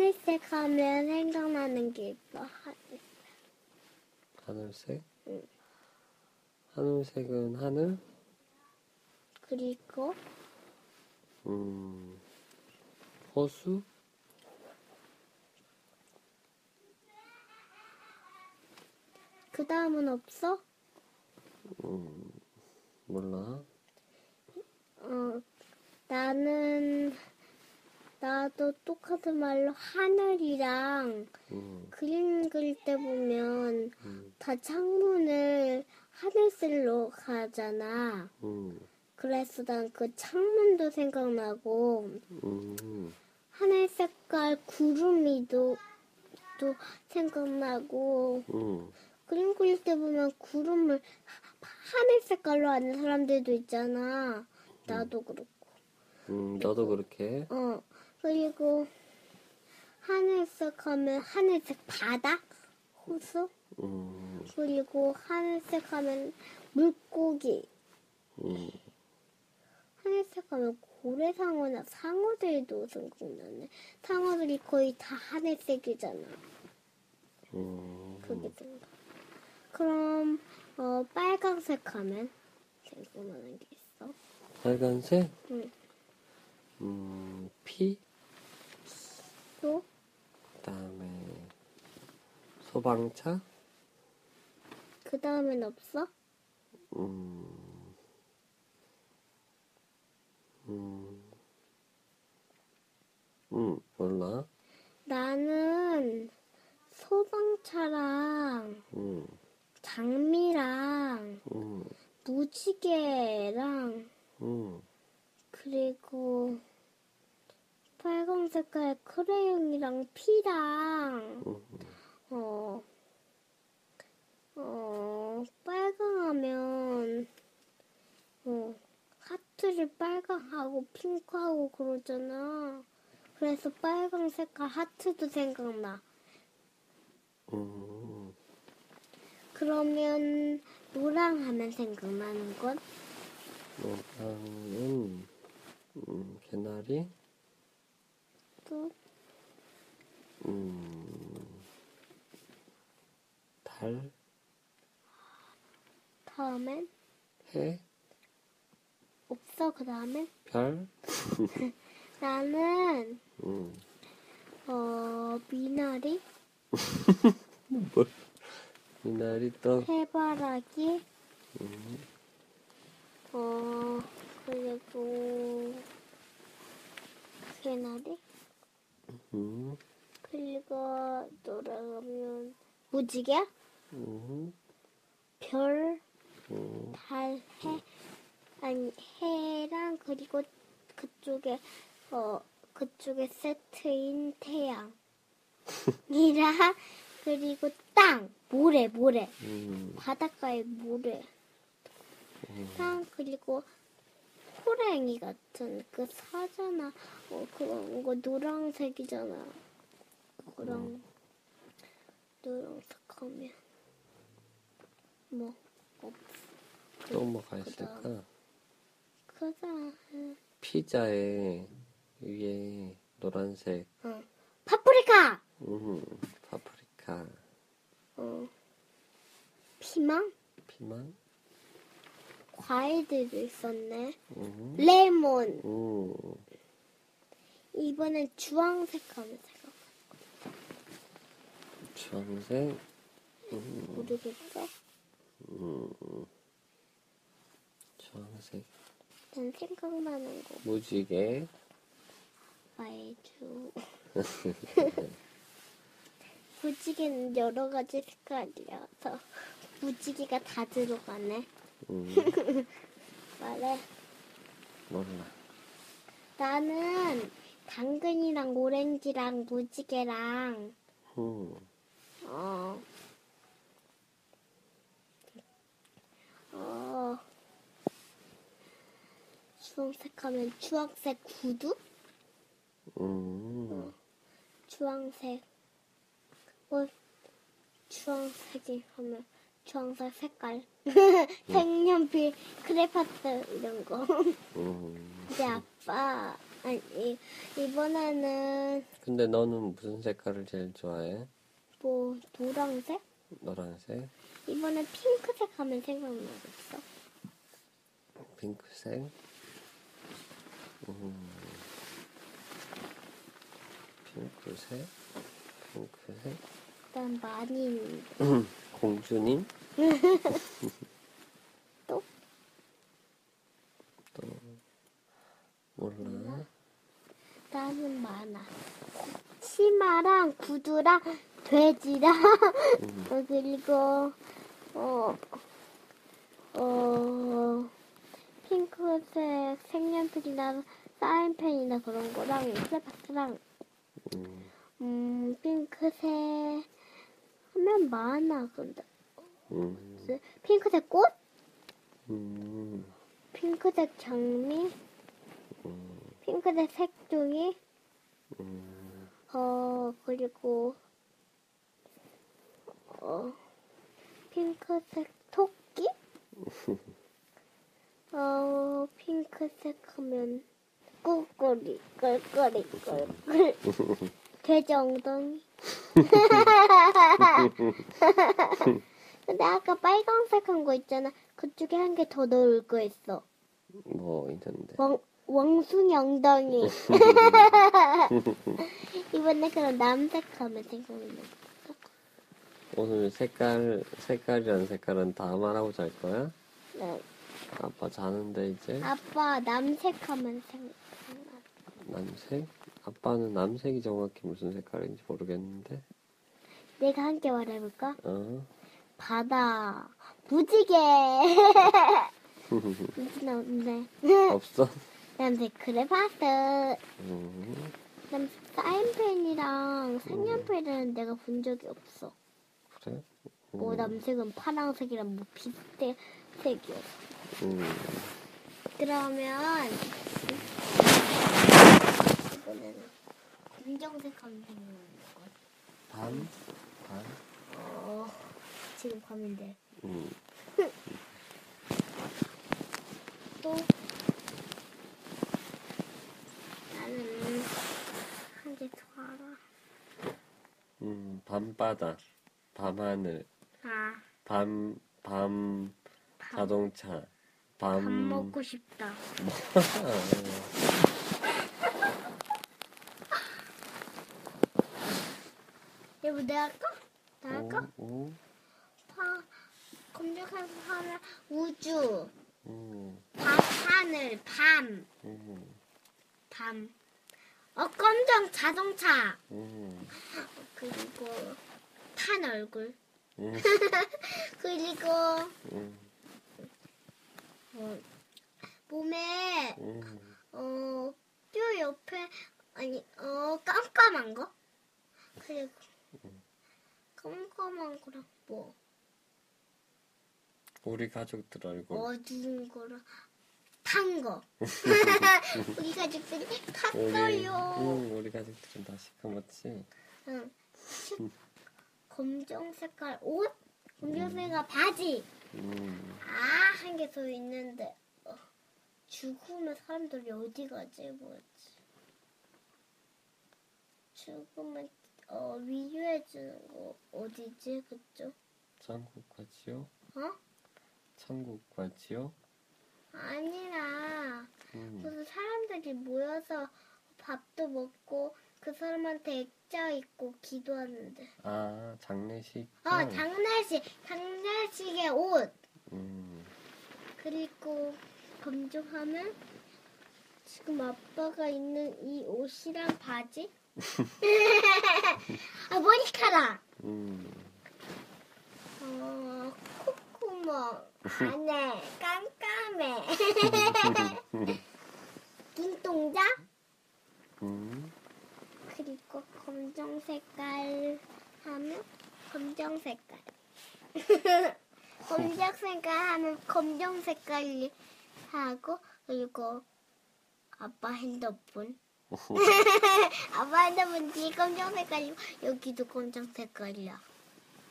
하늘색 하면 생각나는 게 있어. 하늘색? 응. 하늘색은 하늘? 그리고 호수? 그 다음은 없어? 몰라. 나도 똑같은 말로 하늘이랑 그림 그릴 때 보면 다 창문을 하늘색으로 가잖아. 그래서 난 그 창문도 생각나고 하늘 색깔 구름이도 또 생각나고 그림 그릴 때 보면 구름을 하늘 색깔로 하는 사람들도 있잖아. 나도 그렇고. 너도 그렇게. 그리고 하늘색 하면 하늘색 바다, 호수. 그리고 하늘색 하면 물고기. 하늘색 하면 고래상어나 상어들도 생각나네. 상어들이 거의 다 하늘색이잖아. 그게 생각. 그럼 빨강색 하면 생각나는 게 있어. 빨간색? 응. 피? 또? 그다음에 소방차? 그 다음엔 없어? 몰라. 나는 소방차랑 장미랑 무지개랑 그리고 빨간 색깔 크레용이랑 피랑 빨강하면 하트를 빨강하고 핑크하고 그러잖아. 그래서 빨강 색깔 하트도 생각나. 그러면 노랑 하면 생각나는 건? 노랑은 개나리? 또? 달? 다음엔? 해? 없어, 그 다음엔? 별? 나는 미나리? 뭘? 미나리 또? 해바라기? 그리고 개나리? 그리고 돌아가면 무지개? 별? 달, 해? 아니, 해랑 그리고 그쪽에 세트인 태양. 이랑 그리고 땅, 모래. 바닷가에 모래. 땅, 그리고 호랭이 같은 그 사잖아. 그런 거 노란색이잖아. 그랑 노란색 하면 뭐 없어. 또 뭐가 있을까? 그다음 피자에 위에 노란색. 파프리카. 파프리카. 피망? 피망? 과일들도 있었네. 레몬. 이번엔 주황색 하면 생각. 주황색? 모르겠어. 주황색. 난 생각나는 거. 무지개. 말주. 무지개는 여러 가지 색깔이라서 무지개가 다 들어가네. 말해. 몰라. 나는 당근이랑 오렌지랑 무지개랑 주황색 하면 주황색 구두? 주황색. 주황색이 하면 주황색 색깔. 색연필, 크레파스 이런 거. 근데 아빠 아니, 이번에는 근데 너는 무슨 색깔을 제일 좋아해? 뭐 노란색? 노란색? 이번에 핑크색 하면 생각나겠어. 핑크색? 핑크색? 핑크색? 난 많이 있는데. 공주님? 또? 또 몰라. 나는 많아. 치마랑 구두랑 돼지랑 그리고 핑크색 색연필이나 사인펜이나 그런 거랑 플래카트랑 핑크색 하면 많아. 근데 핑크색 꽃? 핑크색 장미? 핑크색 색종이? 그리고 핑크색 토끼? 핑크색 하면 꿀꿀이 꿀꿀이 꿀꿀 돼지 엉덩이. 근데 아까 빨간색 한 거 있잖아. 그쪽에 한 개 더 넣을 거 있어. 뭐 있는데? 왕숭이 엉덩이. 이번에 그럼 남색 하면 생각나. 오늘 색깔이란 색깔은 다 말하고 잘 거야? 네. 아빠 자는데 이제. 아빠 남색 하면 생각나. 남색? 아빠는 남색이 정확히 무슨 색깔인지 모르겠는데. 내가 한 개 말해볼까? 바다 무지개. 무지 나오는데. 없어? 남색 크레파스. 남색 사인펜이랑 색연필은 내가 본 적이 없어. 그래? 뭐 남색은 파란색이랑 뭐 비슷해 색이었어. 그러면 이번에는 검정색 하면 생각나는 것 같아. 밤? 지금 밤인데. 음. 또 나는 한 개 더 알아. 밤바다, 밤하늘, 밤 자동차, 밥 먹고 싶다. 여보 내가 할까? 나 할까? 검색해서 하면 우주, 하늘, 밤. 검정 자동차. 그리고 탄 얼굴. 그리고 몸에 뼈 옆에 깜깜한 거. 그리고 깜깜한 거랑 뭐 우리 가족들 얼굴. 어두운 거랑 탄 거. 우리 가족들이 탔어요. 우리 가족들은 다 시커멓지? 응. 검정 색깔 옷? 검정 색깔 바지. 한 개 더 있는데 죽으면 사람들이 어디 가지? 뭐지? 죽으면 위로해주는 거 어디지? 그쪽? 천국과 지옥? 천국과 지옥? 아니라 무슨 사람들이 모여서 밥도 먹고 그 사람한테 액자 있고 기도하는데. 장례식? 장례식의 옷. 그리고 검정하면 지금 아빠가 있는 이 옷이랑 바지. 머리카락. 콧구멍 안에 깜깜해. 눈동자. 그리고 검정 색깔 하면 검정 색깔. 검정 색깔 하면 검정 색깔 하고 그리고 아빠 핸드폰. 아빠 핸드폰 뒤에 검정 색깔이고 여기도 검정 색깔이야.